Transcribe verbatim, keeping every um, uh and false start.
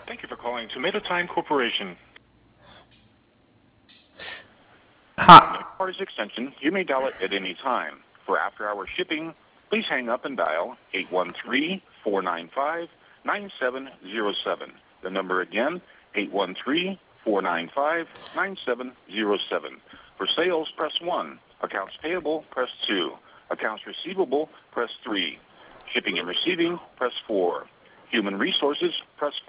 Thank you for calling Tomato Time Corporation. Hi. Party's extension, you may dial it at any time. For after-hour shipping, please hang up and dial eight one three, four nine five, nine seven zero seven. The number again, eight one three, four nine five, nine seven zero seven. For sales, press one. Accounts payable, press two. Accounts receivable, press three. Shipping and receiving, press four. Human resources, press five.